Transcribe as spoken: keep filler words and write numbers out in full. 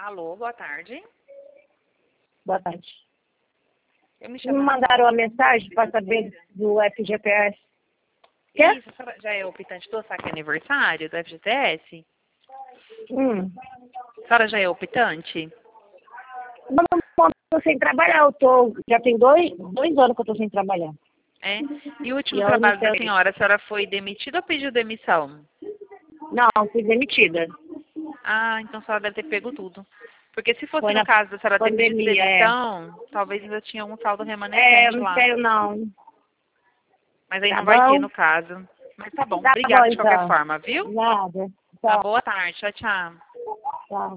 Alô, boa tarde. Boa tarde. Eu me Me chamo... mandaram uma mensagem para saber do F G T S. Quê? Isso, a senhora já é optante do saque aniversário do F G T S? Hum. A senhora já é optante? Não, não, tô sem trabalhar. Eu tô, já tem dois, dois anos que eu tô sem trabalhar. É? E o último E eu trabalho não da sei. senhora, a senhora foi demitida ou pediu demissão? Não, fui demitida. Ah, então a senhora deve ter pego tudo. Porque se fosse Foi no na caso da senhora ter pedido pandemia, é. demissão, talvez ainda tinha um saldo É, remanescente eu não lá. sei não. Mas aí Tá não vai ter bom? no caso. Mas tá bom, Tá bom, obrigada de qualquer então. forma, viu? Nada. Uma Tchau. boa tarde, tchau, tchau. Tchau.